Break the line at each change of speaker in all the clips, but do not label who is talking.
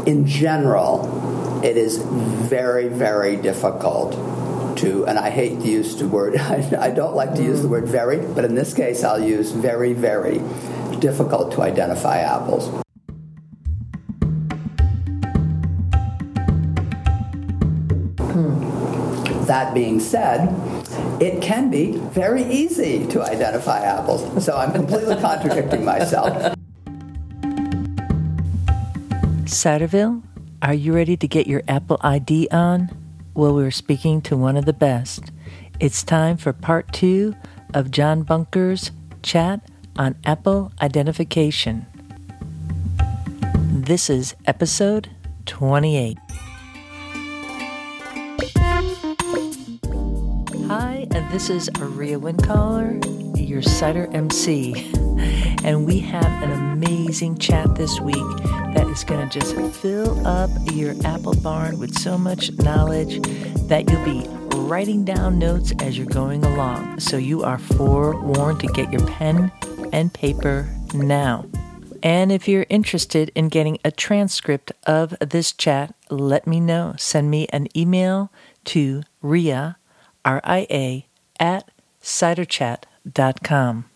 in general, it is very, very difficult to, and I hate to use the word, I don't like to use the word very, but in this case I'll use very, very difficult to identify apples. That being said, it can be very easy to identify apples. So I'm completely contradicting myself.
Ciderville, are you ready to get your Apple ID on? Well, we're speaking to one of the best. It's time for part 2 of John Bunker's chat on Apple identification. This is episode 28. Hi, this is Aria Windcaller, your Cider MC, and we have an amazing chat this week that is going to just fill up your apple barn with so much knowledge that you'll be writing down notes as you're going along. So you are forewarned to get your pen and paper now. And if you're interested in getting a transcript of this chat, let me know. Send me an email to Ria, R-I-A, at ciderchat.com.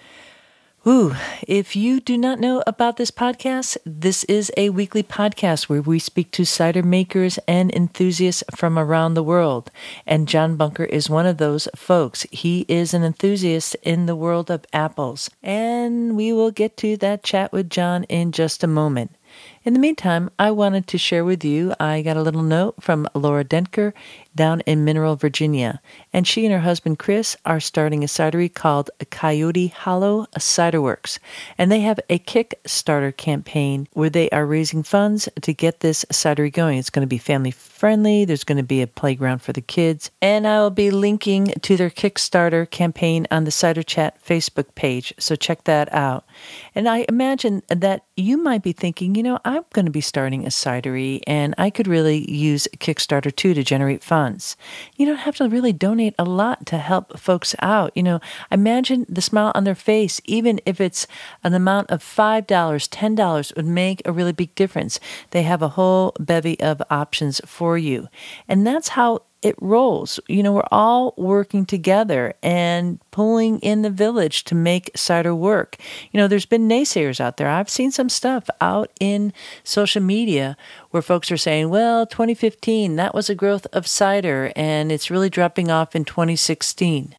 Ooh, if you do not know about this podcast, this is a weekly podcast where we speak to cider makers and enthusiasts from around the world. And John Bunker is one of those folks. He is an enthusiast in the world of apples. And we will get to that chat with John in just a moment. In the meantime, I wanted to share with you, I got a little note from Laura Dentker down in Mineral, Virginia, and she and her husband Chris are starting a cidery called Coyote Hollow Cider Works, and they have a Kickstarter campaign where they are raising funds to get this cidery going. It's going to be family friendly, there's going to be a playground for the kids, and I will be linking to their Kickstarter campaign on the Cider Chat Facebook page, so check that out. And I imagine that you might be thinking, you know, I'm going to be starting a cidery, and I could really use Kickstarter too to generate funds. You don't have to really donate a lot to help folks out. You know, imagine the smile on their face, even if it's an amount of $5, $10 would make a really big difference. They have a whole bevy of options for you. And that's how it rolls. You know, we're all working together and pulling in the village to make cider work. You know, there's been naysayers out there. I've seen some stuff out in social media where folks are saying, well, 2015, that was a growth of cider, and it's really dropping off in 2016.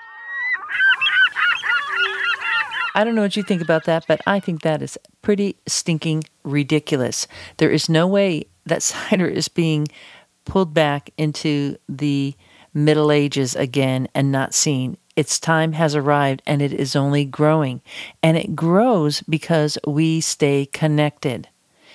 I don't know what you think about that, but I think that is pretty stinking ridiculous. There is no way that cider is being pulled back into the Middle Ages again and not seen. Its time has arrived, and it is only growing. And it grows because we stay connected.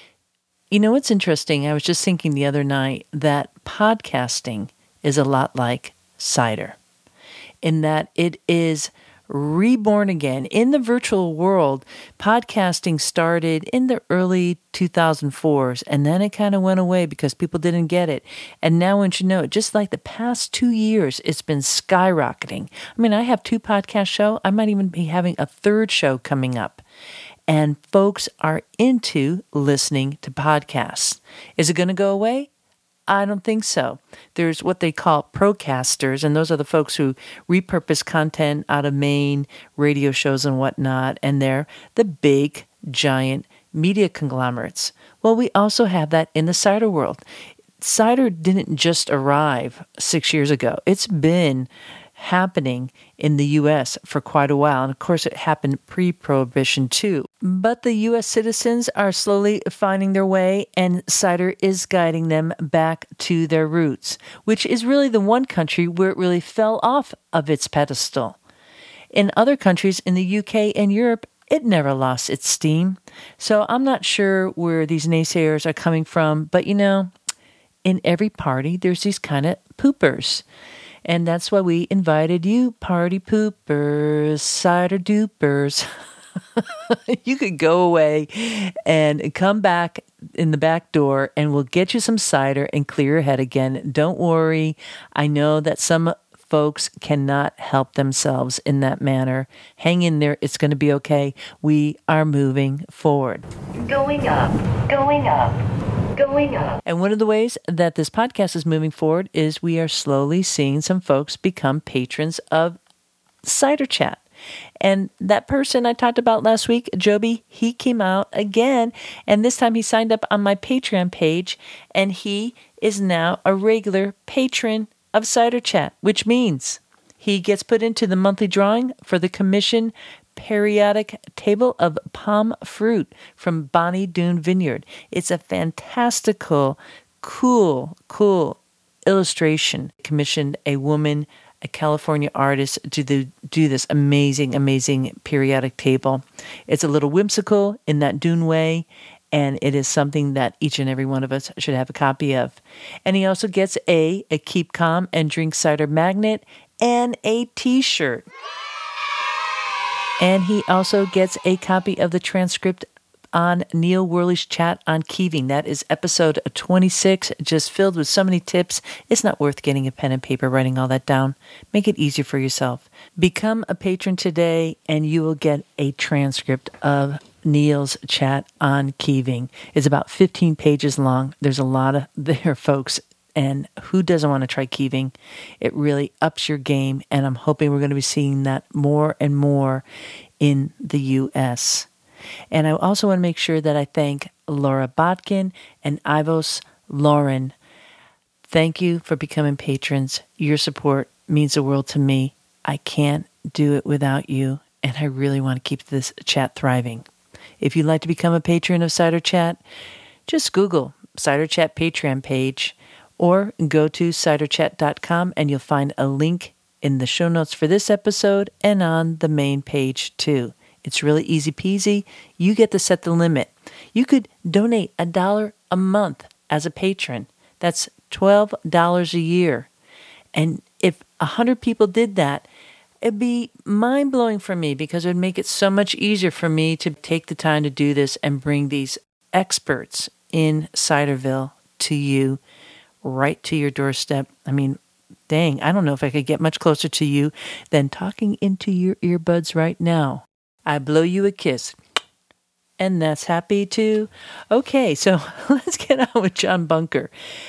You know what's interesting? I was just thinking the other night that podcasting is a lot like cider, in that it is reborn again. In the virtual world, podcasting started in the early 2004s, and then it kind of went away because people didn't get it. And now, once you know it, just like the past 2 years, it's been skyrocketing. I mean, I have 2 podcast shows. I might even be having a 3rd show coming up. And folks are into listening to podcasts. Is it going to go away? I don't think so. There's what they call procasters, and those are the folks who repurpose content out of main radio shows and whatnot, and they're the big, giant media conglomerates. Well, we also have that in the cider world. Cider didn't just arrive 6 years ago. It's been happening in the U.S. for quite a while. And of course, it happened pre-Prohibition too. But the U.S. citizens are slowly finding their way, and cider is guiding them back to their roots, which is really the one country where it really fell off of its pedestal. In other countries in the UK and Europe, it never lost its steam. So I'm not sure where these naysayers are coming from, but you know, in every party, there's these kind of poopers. And that's why we invited you, party poopers, cider dupers. You could go away and come back in the back door and we'll get you some cider and clear your head again. Don't worry. I know that some folks cannot help themselves in that manner. Hang in there. It's going to be okay. We are moving forward.
Going up, going up. Going up.
And one of the ways that this podcast is moving forward is we are slowly seeing some folks become patrons of Cider Chat. And that person I talked about last week, Joby, he came out again, and this time he signed up on my Patreon page, and he is now a regular patron of Cider Chat, which means he gets put into the monthly drawing for the commission periodic table of palm fruit from Bonnie Doon Vineyard. It's a fantastical, cool illustration. Commissioned a woman, a California artist, to do this amazing periodic table. It's a little whimsical in that Dune way, and it is something that each and every one of us should have a copy of. And he also gets a Keep Calm and Drink Cider magnet and a t-shirt. And he also gets a copy of the transcript on Neil Worley's chat on Keeving. That is episode 26, just filled with so many tips. It's not worth getting a pen and paper writing all that down. Make it easier for yourself. Become a patron today, and you will get a transcript of Neil's chat on Keeving. It's about 15 pages long. There's a lot of there, folks. And who doesn't want to try Keeving? It really ups your game, and I'm hoping we're going to be seeing that more and more in the U.S. And I also want to make sure that I thank Laura Botkin and Ivos Lauren. Thank you for becoming patrons. Your support means the world to me. I can't do it without you, and I really want to keep this chat thriving. If you'd like to become a patron of Cider Chat, just Google Cider Chat Patreon page, or go to ciderchat.com and you'll find a link in the show notes for this episode and on the main page too. It's really easy peasy. You get to set the limit. You could donate $1 a month as a patron. That's $12 a year. And if 100 people did that, it'd be mind-blowing for me, because it would make it so much easier for me to take the time to do this and bring these experts in Ciderville to you, right to your doorstep. I mean, dang, I don't know if I could get much closer to you than talking into your earbuds right now. I blow you a kiss. And that's happy too. Okay, so let's get on with John Bunker.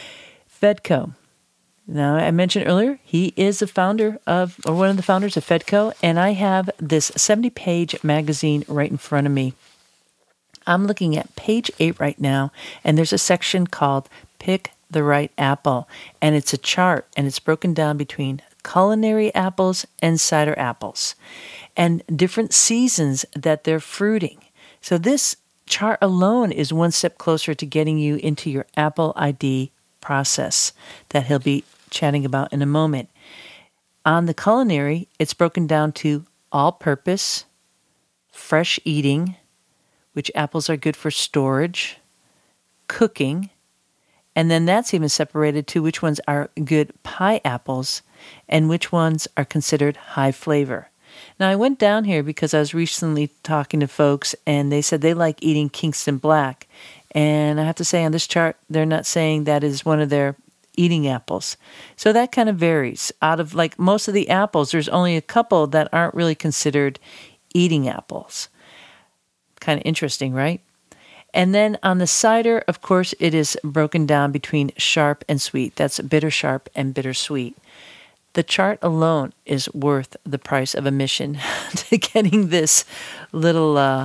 Fedco. Now, I mentioned earlier, he is the founder of, or one of the founders of Fedco, and I have this 70-page magazine right in front of me. I'm looking at page 8 right now, and there's a section called Pick the Right Apple, and it's a chart, and it's broken down between culinary apples and cider apples, and different seasons that they're fruiting. So this chart alone is one step closer to getting you into your Apple ID process that he'll be chatting about in a moment. On the culinary, it's broken down to all-purpose, fresh eating, which apples are good for storage, cooking, and then that's even separated to which ones are good pie apples and which ones are considered high flavor. Now, I went down here because I was recently talking to folks, and they said they like eating Kingston Black. And I have to say, on this chart, they're not saying that is one of their eating apples. So that kind of varies. Out of like most of the apples, there's only a couple that aren't really considered eating apples. Kind of interesting, right? And then on the cider, of course, it is broken down between sharp and sweet. That's bitter sharp and bitter sweet. The chart alone is worth the price of admission to getting this little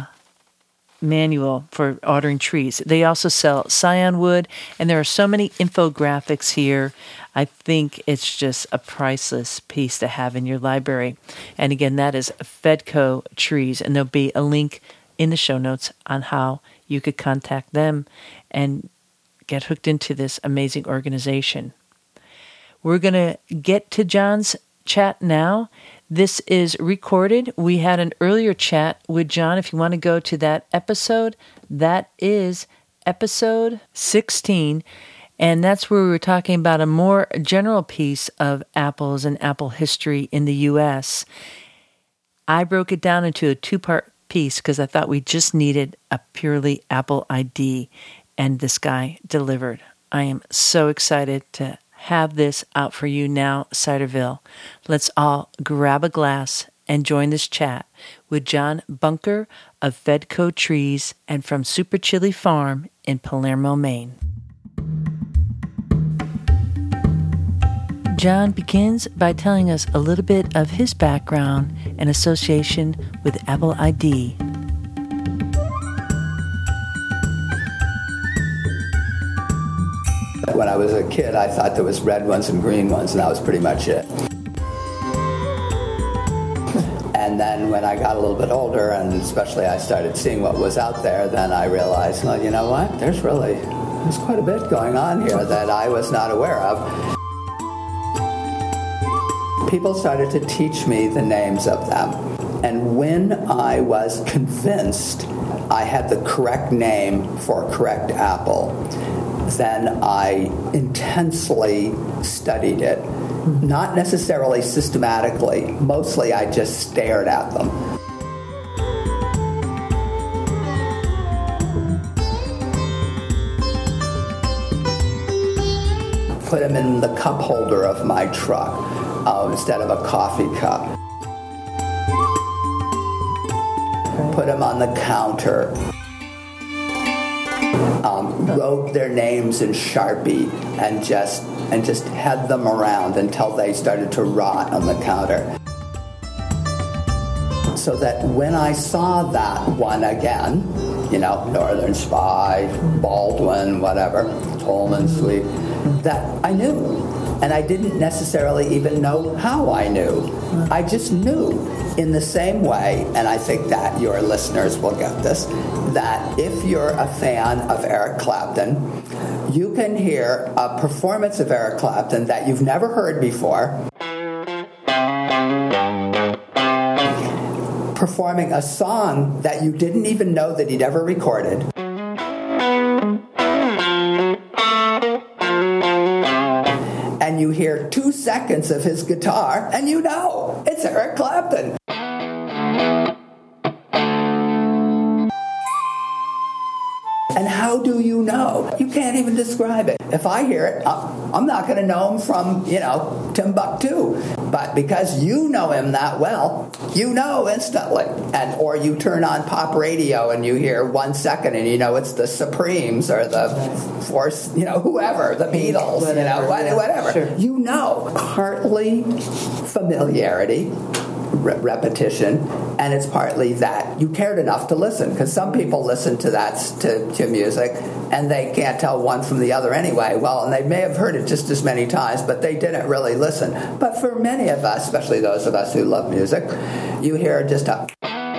manual for ordering trees. They also sell scion wood, and there are so many infographics here. I think it's just a priceless piece to have in your library. And again, that is Fedco Trees, and there'll be a link in the show notes on how you could contact them and get hooked into this amazing organization. We're going to get to John's chat now. This is recorded. We had an earlier chat with John. If you want to go to that episode, that is episode 16. And that's where we were talking about a more general piece of apples and apple history in the U.S. I broke it down into a 2-part piece because I thought we just needed a purely Apple ID, and this guy delivered. I am so excited to have this out for you now, Ciderville. Let's all grab a glass and join this chat with John Bunker of Fedco Trees and from Super Chili Farm in Palermo, Maine. John begins by telling us a little bit of his background and association with Apple ID.
When I was a kid, I thought there was red ones and green ones, and that was pretty much it. And then when I got a little bit older, and especially I started seeing what was out there, then I realized, well, you know what? There's quite a bit going on here that I was not aware of. People started to teach me the names of them. And when I was convinced I had the correct name for a correct apple, then I intensely studied it. Not necessarily systematically. Mostly I just stared at them. Put them in the cup holder of my truck instead of a coffee cup. Put them on the counter. Wrote their names in Sharpie and just had them around until they started to rot on the counter. So that when I saw that one again, Northern Spy, Baldwin, whatever, Tolman Sweet, that I knew. And I didn't necessarily even know how I knew. I just knew in the same way, and I think that your listeners will get this, that if you're a fan of Eric Clapton, you can hear a performance of Eric Clapton that you've never heard before, performing a song that you didn't even know that he'd ever recorded. And you hear 2 seconds of his guitar, and you know it's Eric Clapton. And how do you know? You can't even describe it. If I hear it, I'm not going to know him from, Timbuktu. But because you know him that well, you know instantly. Or you turn on pop radio and you hear 1 second and you know it's the Supremes or the Force, whoever, the Beatles, whatever.
Sure.
You know. Partly familiarity, repetition, and it's partly that you cared enough to listen, because some people listen to music and they can't tell one from the other anyway. Well, and they may have heard it just as many times, but they didn't really listen. But for many of us, especially those of us who love music, you hear just a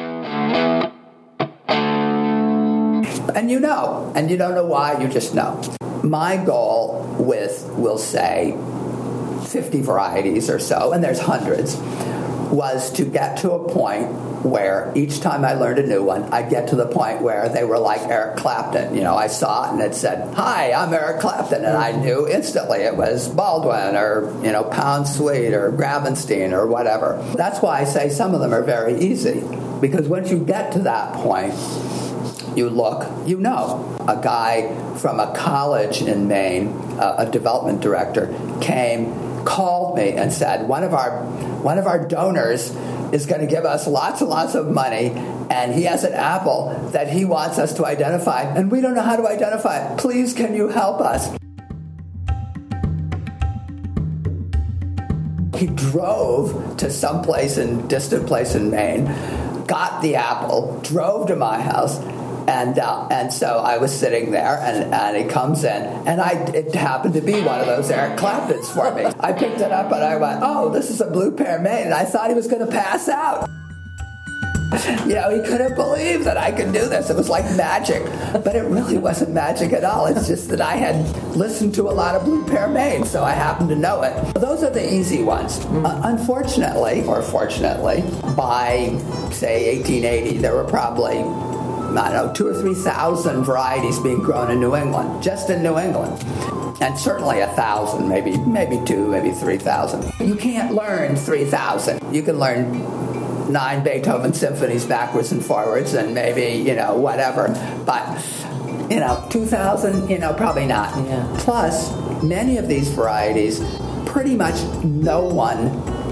and you know, and you don't know why, you just know. My goal with, we'll say, 50 varieties or so, and there's hundreds, was to get to a point where each time I learned a new one, I'd get to the point where they were like Eric Clapton. I saw it and it said, "Hi, I'm Eric Clapton," and I knew instantly it was Baldwin or, Pound Sweet or Gravenstein or whatever. That's why I say some of them are very easy, because once you get to that point, you look, a guy from a college in Maine, a development director, called me and said, one of our donors is going to give us lots and lots of money, and he has an apple that he wants us to identify, and we don't know how to identify it. Please, can you help us? He drove to some distant place in Maine, got the apple, drove to my house, and so I was sitting there, and he comes in, and it happened to be one of those Eric Claptons for me. I picked it up, and I went, "Oh, this is a Blue Pear Maine," and I thought he was going to pass out. He couldn't believe that I could do this. It was like magic, but it really wasn't magic at all. It's just that I had listened to a lot of Blue Pear Maine, so I happened to know it. Those are the easy ones. Unfortunately, or fortunately, by, say, 1880, there were probably 2,000 or 3,000 varieties being grown in New England, just in New England. And certainly 1,000, maybe 2, maybe 3,000. You can't learn 3,000. You can learn 9 Beethoven symphonies backwards and forwards and maybe, whatever. But, 2,000, probably not.
Yeah.
Plus, many of these varieties, pretty much no one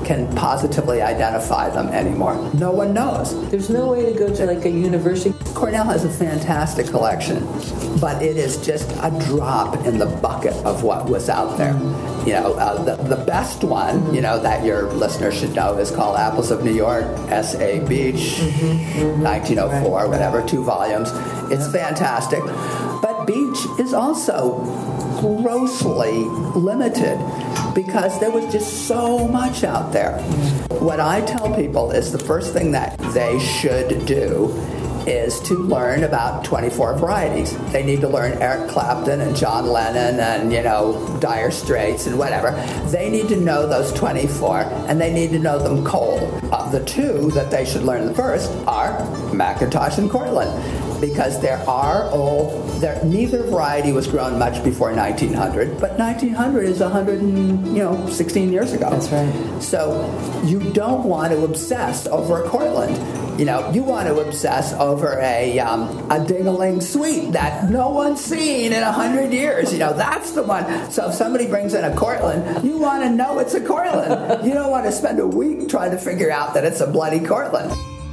can positively identify them anymore. No one knows.
There's no way to go to like a university.
Cornell has a fantastic collection, but it is just a drop in the bucket of what was out there. You know, the best one, you know, that your listeners should know is called Apples of New York, S.A. Beach, 1904, whatever, 2 volumes. It's fantastic. But Beach is also grossly limited because there was just so much out there. What I tell people is the first thing that they should do is to learn about 24 varieties. They need to learn Eric Clapton and John Lennon and, you know, Dire Straits and whatever. They need to know those 24, and they need to know them cold. The 2 that they should learn first are McIntosh and Cortland, because neither variety was grown much before 1900, but 1900 is 116 years ago.
That's right.
So you don't want to obsess over a Cortland. You know, you want to obsess over a Ding-a-ling Sweet that no one's seen in 100 years. You know, that's the one. So if somebody brings in a Cortland, you want to know it's a Cortland. You don't want to spend a week trying to figure out that it's a bloody Cortland.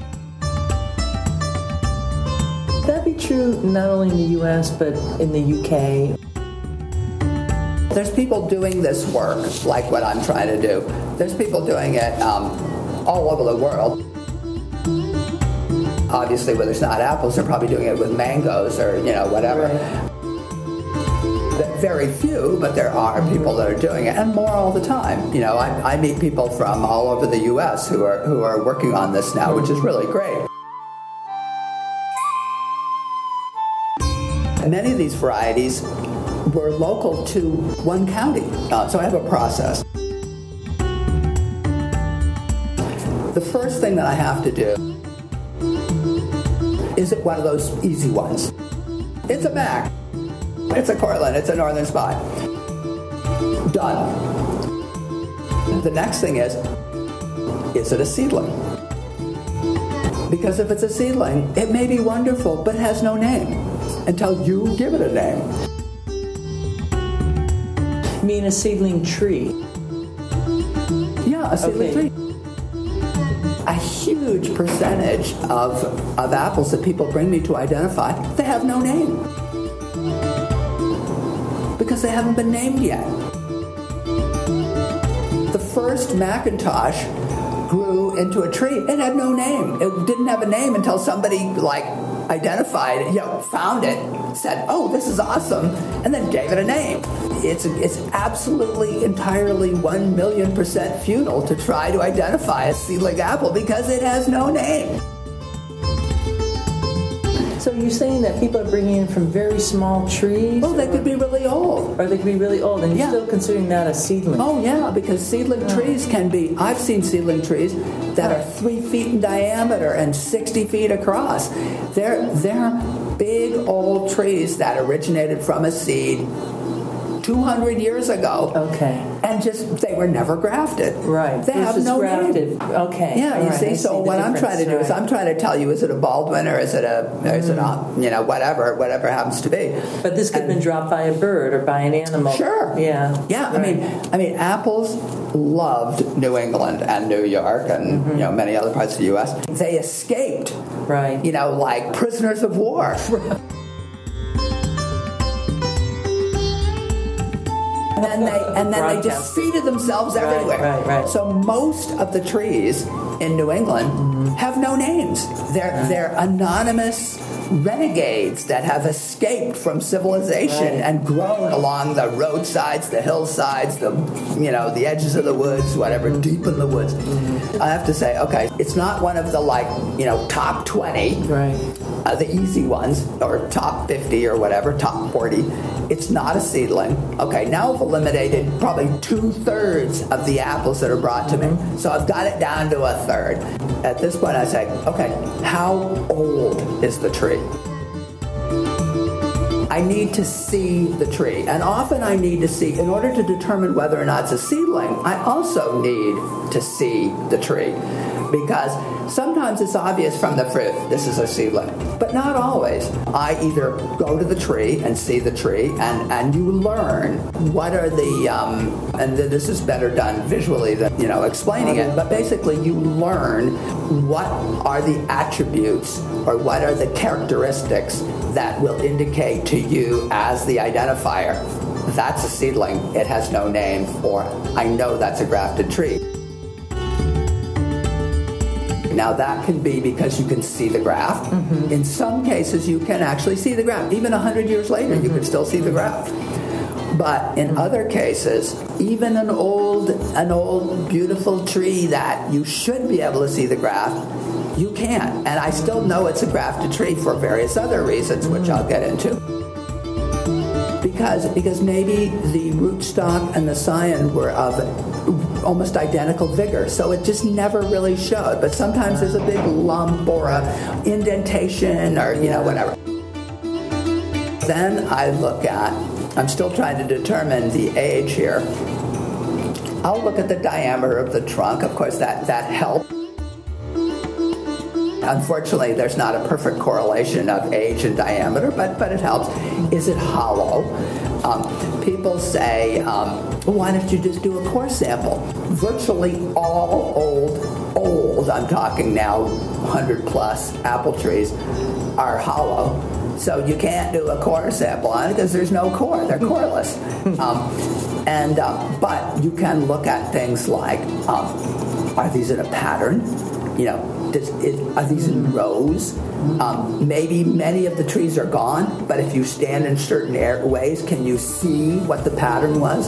That'd be true not only in the U.S., but in the U.K.
There's people doing this work, like what I'm trying to do. There's people doing it all over the world. Obviously, where there's not apples, they're probably doing it with mangoes or, you know, whatever. Right. Very few, but there are people that are doing it, and more all the time. You know, I meet people from all over the U.S. who are working on this now, which is really great. Many of these varieties were local to one county, so I have a process. The first thing that I have to do is it one of those easy ones. It's a Mac. It's a Cortland. It's a Northern Spy. Done. The next thing is it a seedling? Because if it's a seedling, it may be wonderful, but has no name until you give it a name.
You mean a seedling tree?
Yeah, a seedling tree. A huge percentage of apples that people bring me to identify, they have no name. Because they haven't been named yet. The first McIntosh grew into a tree. It had no name. It didn't have a name until somebody, identified, found it, said, "Oh, this is awesome," and then gave it a name. It's absolutely, entirely 1,000,000% futile to try to identify a seedling apple because it has no name.
So you're saying that people are bringing in from very small trees?
Oh, they could be really old.
Or they could be really old, and you're still considering that a seedling?
Oh, yeah, because seedling trees can be, I've seen seedling trees that are 3 feet in diameter and 60 feet across. They're big old trees that originated from a seed 200 years ago.
Okay.
And they were never grafted.
Right.
They have no
grafted.
name.
Okay.
Yeah, you see. So what I'm trying to do is I'm trying to tell you, is it a Baldwin or is it whatever it happens to be.
But this could have been dropped by a bird or by an animal.
Sure.
Yeah.
Yeah.
Right.
I mean, apples loved New England and New York and many other parts of the U.S. They escaped.
Right.
Like prisoners of war. And then they just seeded themselves everywhere.
Right.
So most of the trees in New England have no names. They're anonymous renegades that have escaped from civilization and grown along the roadsides, the hillsides, the edges of the woods, whatever, deep in the woods. I have to say, okay, it's not one of the top 20, the easy ones, or top 50 or whatever, top 40. It's not a seedling. Okay, now I've eliminated probably 2/3 of the apples that are brought to me. So I've got it down to 1/3. At this point I say, okay, how old is the tree? I need to see the tree. And often I need to see, in order to determine whether or not it's a seedling, I also need to see the tree. because sometimes it's obvious from the fruit, this is a seedling, but not always. I either go to the tree and see the tree, and you learn what are the, and this is better done visually than, explaining it, but basically you learn what are the attributes or what are the characteristics that will indicate to you as the identifier, that's a seedling, it has no name, or I know that's a grafted tree. Now that can be because you can see the graft. Mm-hmm. In some cases you can actually see the graft. Even 100 years later you can still see the graft. But in other cases, even an old beautiful tree that you should be able to see the graft, you can't. And I still know it's a grafted tree for various other reasons, which I'll get into. Because maybe the rootstock and the scion were of almost identical vigor, so it just never really showed. But sometimes there's a big lump or a indentation or whatever. Then I look at, I'm still trying to determine the age here. I'll look at the diameter of the trunk. Of course, that helps. Unfortunately, there's not a perfect correlation of age and diameter, but it helps. Is it hollow? People say, why don't you just do a core sample? Virtually all old, I'm talking now 100 plus apple trees are hollow. So you can't do a core sample on it because there's no core. They're coreless. But you can look at things like, are these in a pattern? Are these in rows? Maybe many of the trees are gone, but if you stand in certain ways, can you see what the pattern was?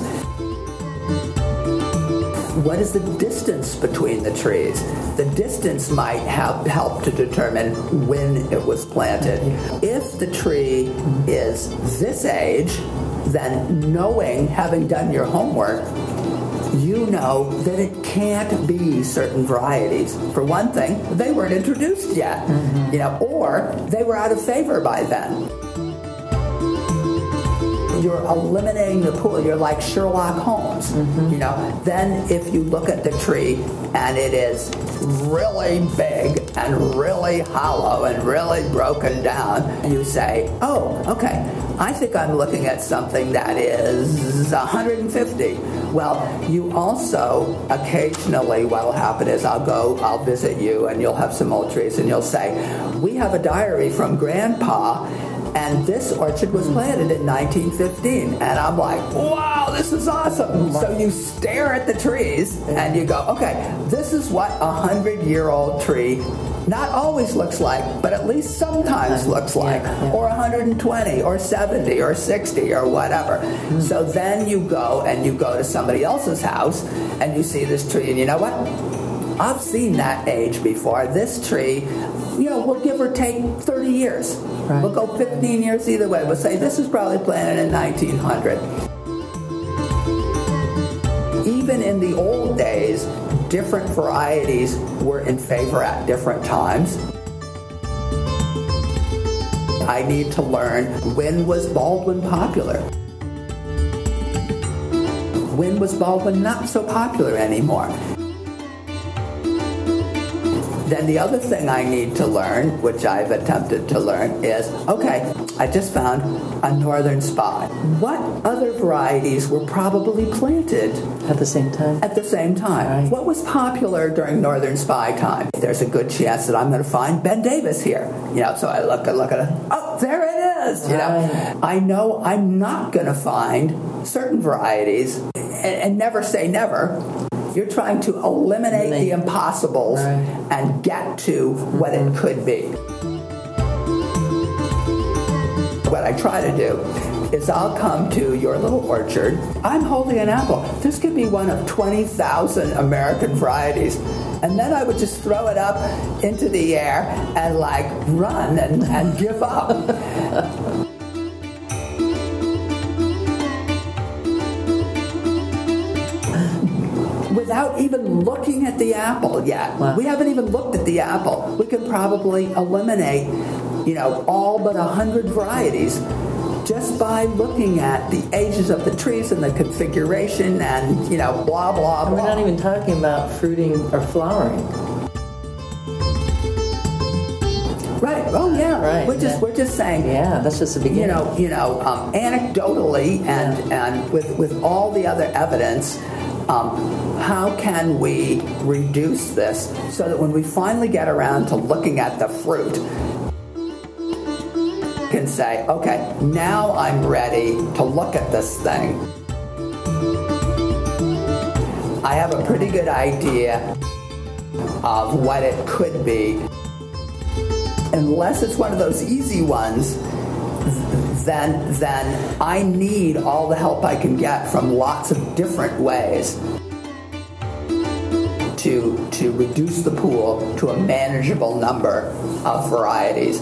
What is the distance between the trees? The distance might help to determine when it was planted. If the tree is this age, then having done your homework, you know that it can't be certain varieties. For one thing, they weren't introduced yet, or they were out of favor by then. You're eliminating the pool. You're like Sherlock Holmes. Then if you look at the tree and it is really big and really hollow and really broken down, you say, oh, okay, I think I'm looking at something that is 150. Well, you also occasionally, what will happen is I'll visit you and you'll have some old trees and you'll say, we have a diary from Grandpa and this orchard was planted in 1915. And I'm like, wow, this is awesome. So you stare at the trees and you go, okay, this is what a 100-year-old tree not always looks like, but at least sometimes looks like, or 120, or 70, or 60, or whatever. So then you go to somebody else's house, and you see this tree, and you know what? I've seen that age before. This tree, we'll give or take 30 years. Right. We'll go 15 years either way. We'll say this is probably planted in 1900. Even in the old days, different varieties were in favor at different times. I need to learn, when was Baldwin popular? When was Baldwin not so popular anymore? Then the other thing I need to learn, which I've attempted to learn, is, okay, I just found a Northern Spy. What other varieties were probably planted
at the same time?
At the same time. Right. What was popular during Northern Spy time? There's a good chance that I'm going to find Ben Davis here. So I look at it. Oh, there it is. I know I'm not going to find certain varieties, and never say never. You're trying to eliminate the impossibles and get to what it could be. What I try to do is I'll come to your little orchard. I'm holding an apple. This could be one of 20,000 American varieties. And then I would just throw it up into the air and run and give up. Without even looking at the apple yet. Wow. We haven't even looked at the apple. We can probably eliminate, all but 100 varieties just by looking at the ages of the trees and the configuration and, blah, blah, blah.
We're not even talking about fruiting or flowering.
Right. Oh, yeah.
Right.
We're just saying.
Yeah, that's just the beginning.
Anecdotally and with all the other evidence, how can we reduce this so that when we finally get around to looking at the fruit, can say, okay, now I'm ready to look at this thing. I have a pretty good idea of what it could be. Unless it's one of those easy ones, then I need all the help I can get from lots of different ways to reduce the pool to a manageable number of varieties.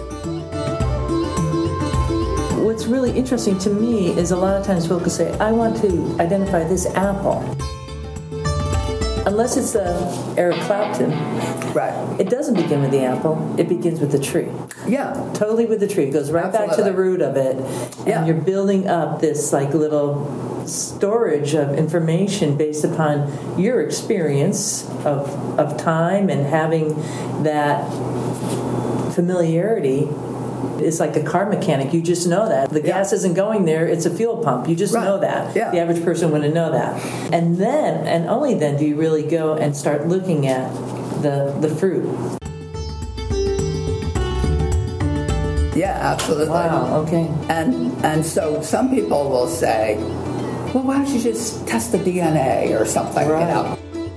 What's really interesting to me is a lot of times folks say, I want to identify this apple. Unless it's Eric Clapton,
right?
It doesn't begin with the apple. It begins with the tree.
Yeah,
totally with the tree. It goes right
Absolutely.
Back to the root of it,
yeah.
And you're building up this like little storage of information based upon your experience of time and having that familiarity. It's like a car mechanic. You just know that. The gas isn't going there. It's a fuel pump. You just know that.
Yeah.
The average person wouldn't know that. And then, and only then, do you really go and start looking at the fruit.
Yeah, absolutely.
Wow, okay.
And so some people will say, well, why don't you just test the DNA or something,
Right.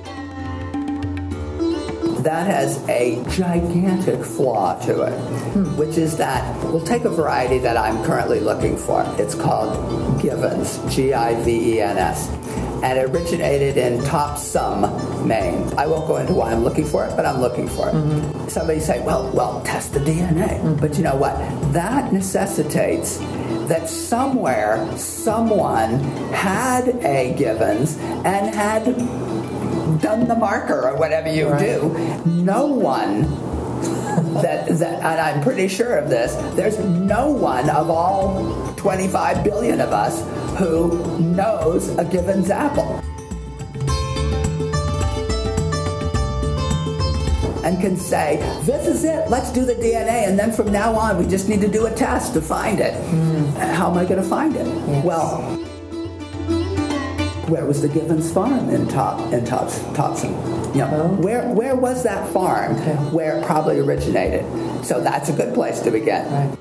That has a gigantic flaw to it, which is that we'll take a variety that I'm currently looking for. It's called Givens, Givens, and it originated in Topsom, Maine. I won't go into why I'm looking for it, but I'm looking for it. Mm-hmm. Somebody say, well, test the DNA. Mm-hmm. But you know what? That necessitates that somewhere someone had a Givens and had done the marker or whatever you do. No one that and I'm pretty sure of this, there's no one of all 25 billion of us who knows a Givens apple and can say, this is it, let's do the DNA, and then from now on we just need to do a test to find it. How am I going to find it?
Yes.
Well, where was the Givens farm in Topsom? Where was that farm where it probably originated? So that's a good place to begin.
Right.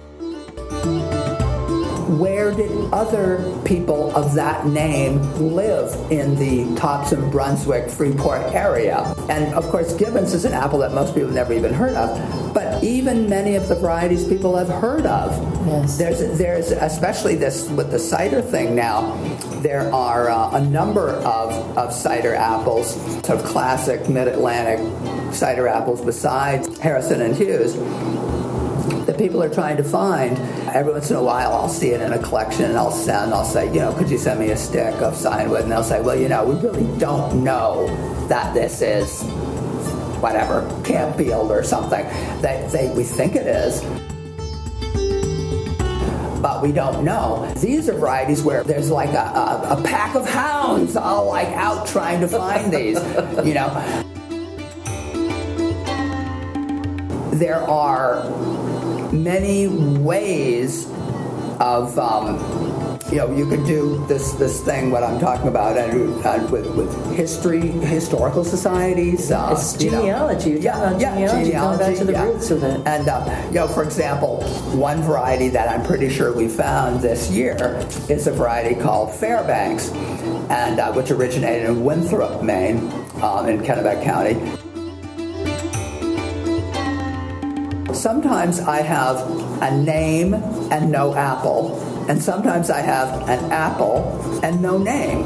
Where did other people of that name live in the Topsom, Brunswick, Freeport area? And of course, Givens is an apple that most people have never even heard of, but even many of the varieties people have heard of.
Yes.
There's especially this with the cider thing now. There are a number of cider apples, sort of classic mid-Atlantic cider apples besides Harrison and Hughes, that people are trying to find. Every once in a while I'll see it in a collection and I'll say, could you send me a stick of Signwood? And they'll say, well, we really don't know that this is whatever, Campfield or something. We think it is, but we don't know. These are varieties where there's like a pack of hounds all like out trying to find these, There are many ways of, you could do this thing, what I'm talking about, with historical societies.
It's genealogy. Genealogy. Going back to the roots of it.
And, for example, one variety that I'm pretty sure we found this year is a variety called Fairbanks, and which originated in Winthrop, Maine, in Kennebec County. Sometimes I have a name and no apple, and sometimes I have an apple and no name.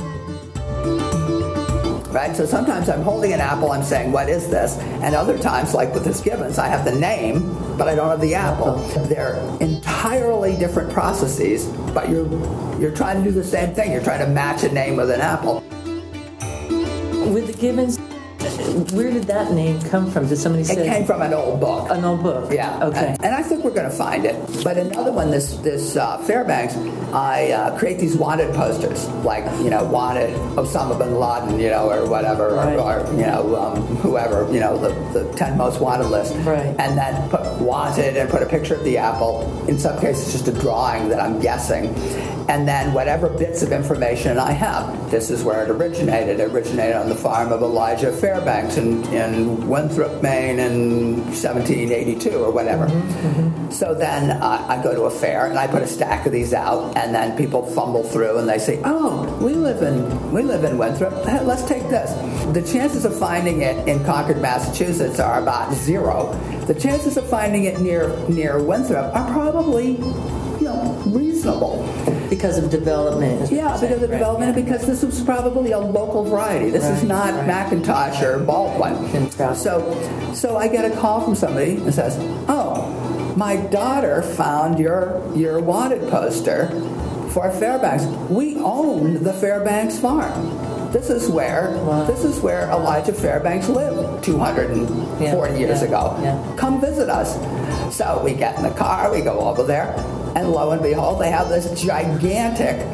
Right? So sometimes I'm holding an apple, I'm saying, what is this? And other times, like with this Givens, I have the name, but I don't have the apple. They're entirely different processes, but you're trying to do the same thing. You're trying to match a name with an apple.
With the Givens, where did that name come from? Did somebody say?
It came from an old book.
An old book.
Yeah.
Okay.
And I think we're going to find it. But another one, this Fairbanks, I create these wanted posters, like, wanted Osama bin Laden, or whatever,
right.
or whoever, the 10 most wanted list.
Right.
And then put wanted and put a picture of the apple. In some cases, just a drawing that I'm guessing. And then whatever bits of information I have. This is where it originated. It originated on the farm of Elijah Fairbanks in Winthrop, Maine in 1782 or whatever. Mm-hmm. So then I go to a fair and I put a stack of these out, and then people fumble through and they say, "Oh, we live in Winthrop. Hey, let's take this." The chances of finding it in Concord, Massachusetts are about 0. The chances of finding it near Winthrop are probably reasonable.
Because of development.
Yeah, because of development, and because this was probably a local variety. This is not McIntosh or Baldwin. So I get a call from somebody and says, "Oh, my daughter found your wanted poster for Fairbanks. We own the Fairbanks farm. This is where Elijah Fairbanks lived 240 years ago. Yeah. Come visit us." So we get in the car, we go over there, and lo and behold, they have this gigantic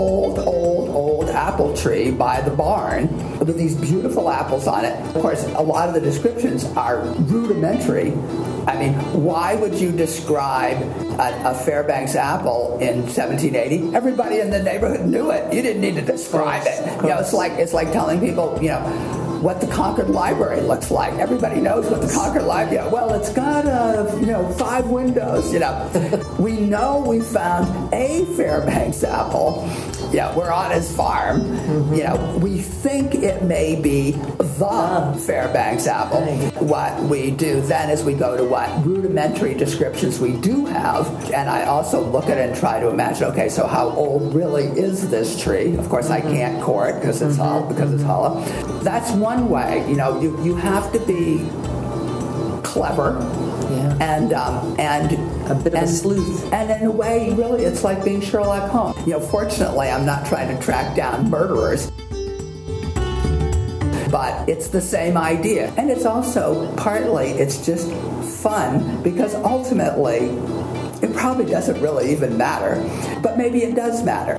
old apple tree by the barn with these beautiful apples on it. Of course, a lot of the descriptions are rudimentary. I mean, why would you describe a Fairbanks apple in 1780? Everybody in the neighborhood knew it. You didn't need to describe it. It's like telling people, what the Concord Library looks like. Everybody knows what the Concord Library. Well, it's got 5 windows. We know we found a Fairbanks apple. We're on his farm. Mm-hmm. We think it may be the Fairbanks apple. Right. What we do then is we go to what rudimentary descriptions we do have, and I also look at it and try to imagine. Okay, so how old really is this tree? Of course, I can't core it because it's hollow. That's one way. You have to be clever. Yeah. And
a bit of a sleuth.
And in a way, really, it's like being Sherlock Holmes. Fortunately, I'm not trying to track down murderers. But it's the same idea. And it's also it's just fun, because ultimately, it probably doesn't really even matter. But maybe it does matter.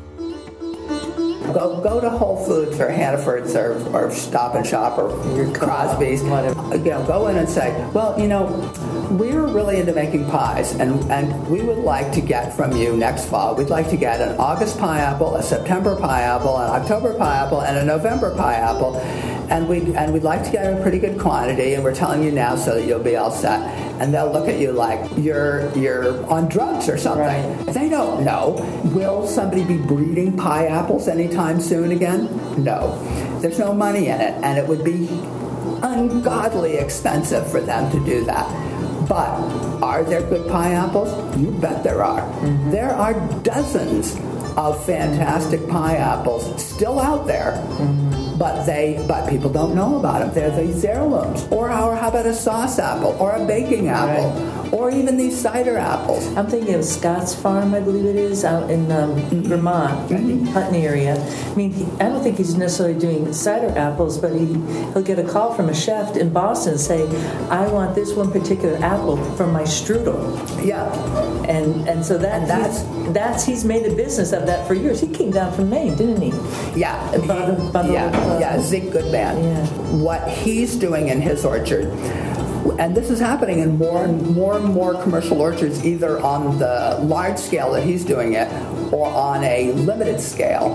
Go to Whole Foods or Hannaford's or Stop and Shop or Crosby's. Go in and say, well, we're really into making pies, and we would like to get from you next fall. We'd like to get an August pineapple, a September pineapple, an October pineapple, and a November pineapple. And we'd like to get a pretty good quantity, and we're telling you now so that you'll be all set. And they'll look at you like you're on drugs or something. Right. They don't know. Will somebody be breeding pie apples anytime soon again? No. There's no money in it, and it would be ungodly expensive for them to do that. But are there good pie apples? You bet there are. Mm-hmm. There are dozens of fantastic pie apples still out there. Mm-hmm. But people don't know about them. They're these heirlooms. Or how about a sauce apple, or a baking apple, right. Or even these cider apples.
I'm thinking of Scott's Farm, I believe it is, out in Vermont, Hutton area. I mean, I don't think he's necessarily doing cider apples, but he'll get a call from a chef in Boston and say, "I want this one particular apple for my strudel."
Yeah,
and so that's he's made a business of that for years. He came down from Maine, didn't he?
Yeah. Zig Goodman. Yeah. What he's doing in his orchard, and this is happening in more and more commercial orchards, either on the large scale that he's doing it or on a limited scale.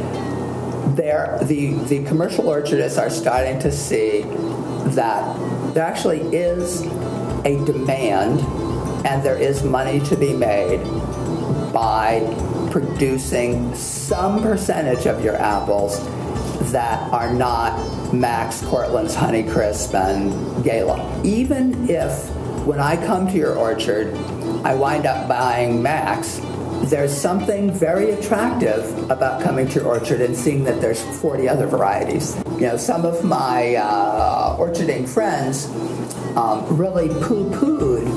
The commercial orchardists are starting to see that there actually is a demand and there is money to be made by producing some percentage of your apples that are not Max, Cortland's, Honeycrisp, and Gala. Even if, when I come to your orchard, I wind up buying Max, there's something very attractive about coming to your orchard and seeing that there's 40 other varieties. Some of my orcharding friends really poo-pooed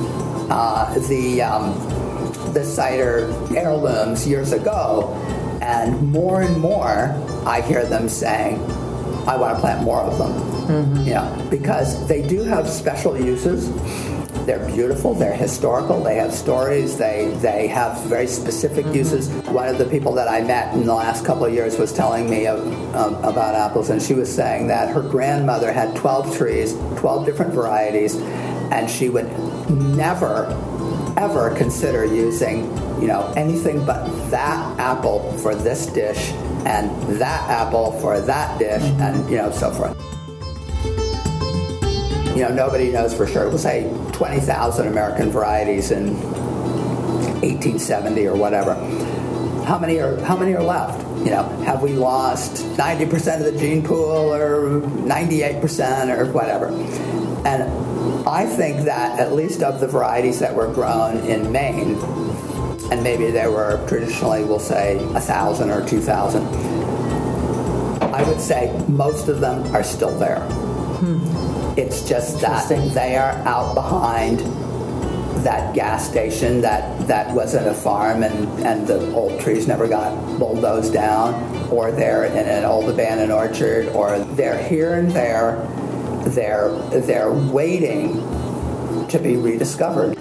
the cider heirlooms years ago, and more I hear them saying, I want to plant more of them. Because they do have special uses. They're beautiful, they're historical, they have stories, they have very specific uses. One of the people that I met in the last couple of years was telling me about apples, and she was saying that her grandmother had 12 trees, 12 different varieties, and she would never, ever consider using, anything but that apple for this dish and that apple for that dish, and, so forth. Nobody knows for sure. We'll say 20,000 American varieties in 1870 or whatever. How many are left? Have we lost 90% of the gene pool or 98% or whatever? And I think that at least of the varieties that were grown in Maine, and maybe there were traditionally, we'll say, 1,000 or 2,000, I would say most of them are still there. It's just that they are out behind that gas station that wasn't a farm and the old trees never got bulldozed down, or they're in an old abandoned orchard, or they're here and there. They're waiting to be rediscovered.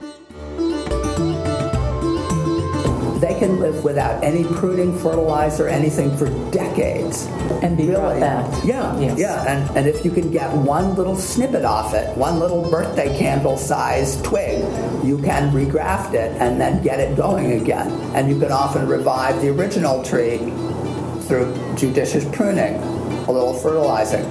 They can live without any pruning, fertilizer, anything for decades.
And be brought back.
Yeah, yes. Yeah. And if you can get one little snippet off it, one little birthday candle-sized twig, you can regraft it and then get it going again. And you can often revive the original tree through judicious pruning, a little fertilizing.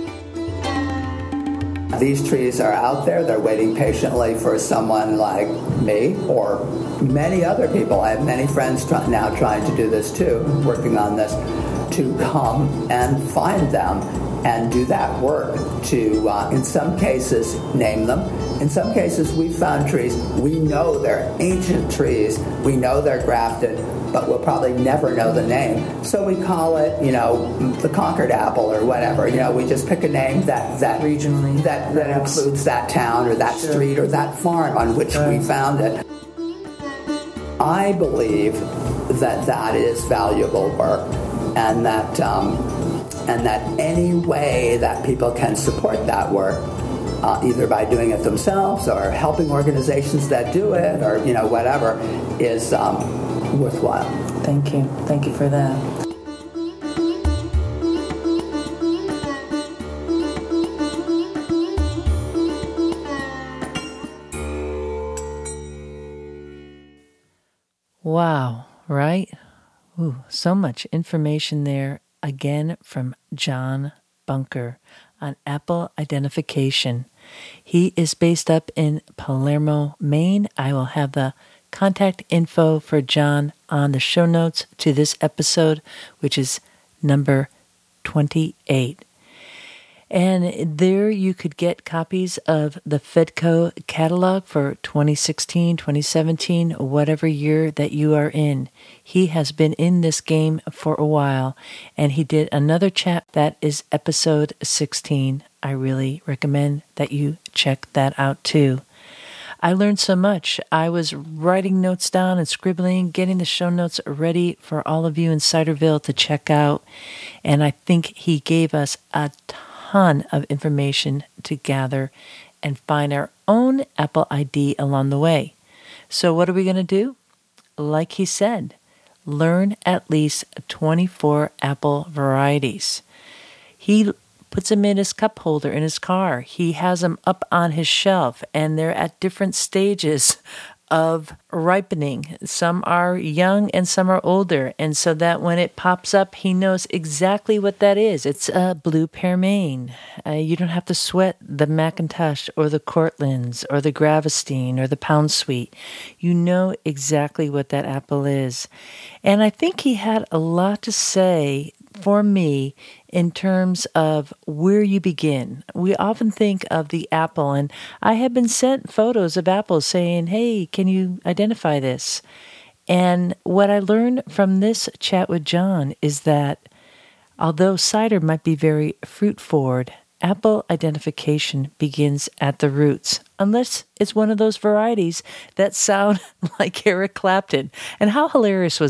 These trees are out there. They're waiting patiently for someone like me or many other people. I have many friends now trying to do this too, working on this, to come and find them and do that work to, in some cases, name them. In some cases, we've found trees. We know they're ancient trees. We know they're grafted, but we'll probably never know the name. So we call it, the Concord apple or whatever. We just pick a name that
regionally
that includes that town or that street or that farm on which we found it. I believe that is valuable work, and that any way that people can support that work, either by doing it themselves or helping organizations that do it, or whatever, is worthwhile.
Thank you for that. Wow, right? Ooh, so much information there, again from John Bunker on apple identification. He is based up in Palermo, Maine. I will have the contact info for John on the show notes to this episode, which is number 28. And there you could get copies of the Fedco catalog for 2016, 2017, whatever year that you are in. He has been in this game for a while, and he did another chat that is episode 16. I really recommend that you check that out too. I learned so much. I was writing notes down and scribbling, getting the show notes ready for all of you in Ciderville to check out, and I think he gave us a ton of information to gather and find our own Apple ID along the way. So what are we going to do? Like he said, learn at least 24 apple varieties. He puts them in his cup holder in his car. He has them up on his shelf, and they're at different stages of ripening. Some are young and some are older, and so that when it pops up, he knows exactly what that is. It's a blue pearmain. You don't have to sweat the McIntosh or the Cortlands or the Gravestein or the Pound Sweet. You know exactly what that apple is. And I think he had a lot to say for me in terms of where you begin. We often think of the apple, and I have been sent photos of apples saying, hey, can you identify this? And what I learned from this chat with John is that although cider might be very fruit forward, apple identification begins at the roots, unless it's one of those varieties that sound like Eric Clapton. And how hilarious was that?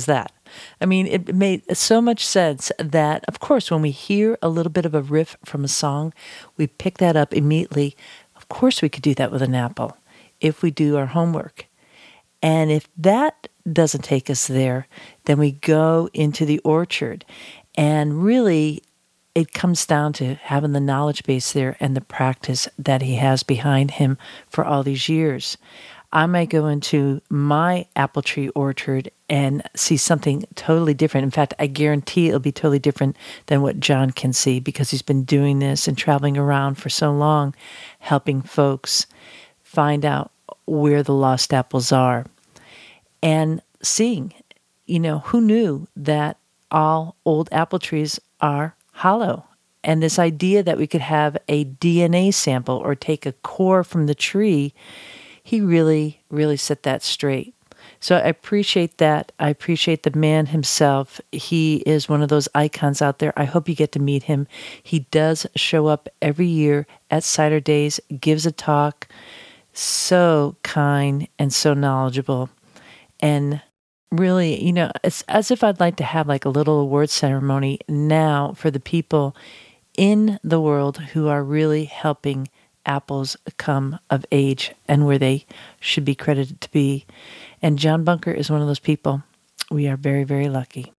I mean, it made so much sense that, of course, when we hear a little bit of a riff from a song, we pick that up immediately. Of course, we could do that with an apple if we do our homework. And if that doesn't take us there, then we go into the orchard. And really, it comes down to having the knowledge base there and the practice that he has behind him for all these years. I might go into my apple tree orchard and see something totally different. In fact, I guarantee it'll be totally different than what John can see, because he's been doing this and traveling around for so long, helping folks find out where the lost apples are. And seeing, who knew that all old apple trees are hollow? And this idea that we could have a DNA sample or take a core from the tree, he really, really set that straight. So I appreciate that. I appreciate the man himself. He is one of those icons out there. I hope you get to meet him. He does show up every year at Cider Days, gives a talk, so kind and so knowledgeable. And really, it's as if I'd like to have like a little award ceremony now for the people in the world who are really helping apples come of age and where they should be credited to be. And John Bunker is one of those people. We are very, very lucky.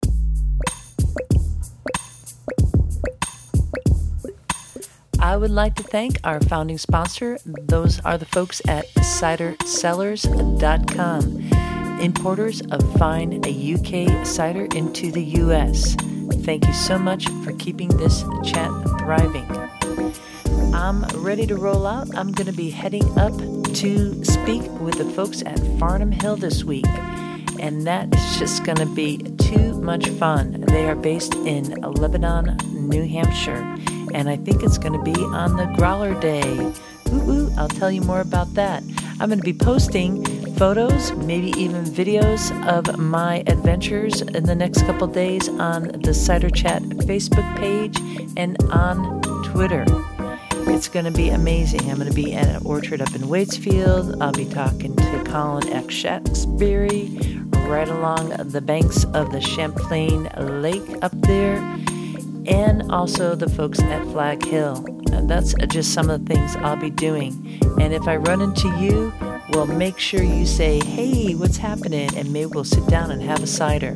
I would like to thank our founding sponsor. Those are the folks at cidersellers.com, importers of fine UK cider into the U.S. Thank you so much for keeping this chat thriving. I'm ready to roll out. I'm going to be heading up to speak with the folks at Farnham Hill this week, and that is just going to be too much fun. They are based in Lebanon, New Hampshire, and I think it's going to be on the Growler Day. Ooh, I'll tell you more about that. I'm going to be posting photos, maybe even videos of my adventures in the next couple days on the Cider Chat Facebook page and on Twitter. It's going to be amazing. I'm going to be at an orchard up in Waitsfield. I'll be talking to Colin X. Shaftesbury right along the banks of the Champlain Lake up there, and also the folks at Flag Hill. And that's just some of the things I'll be doing. And if I run into you, well, make sure you say, hey, what's happening? And maybe we'll sit down and have a cider.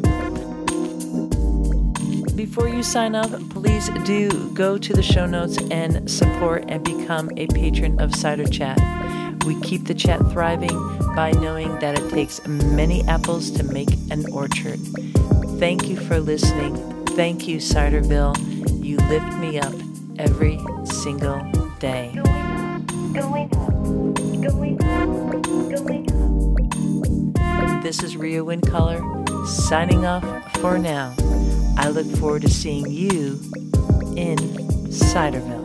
Before you sign up, please do go to the show notes and support and become a patron of Cider Chat. We keep the chat thriving by knowing that it takes many apples to make an orchard. Thank you for listening. Thank you, Ciderville. You lift me up every single day. This is Ria Windcolor, signing off for now. I look forward to seeing you in Ciderville.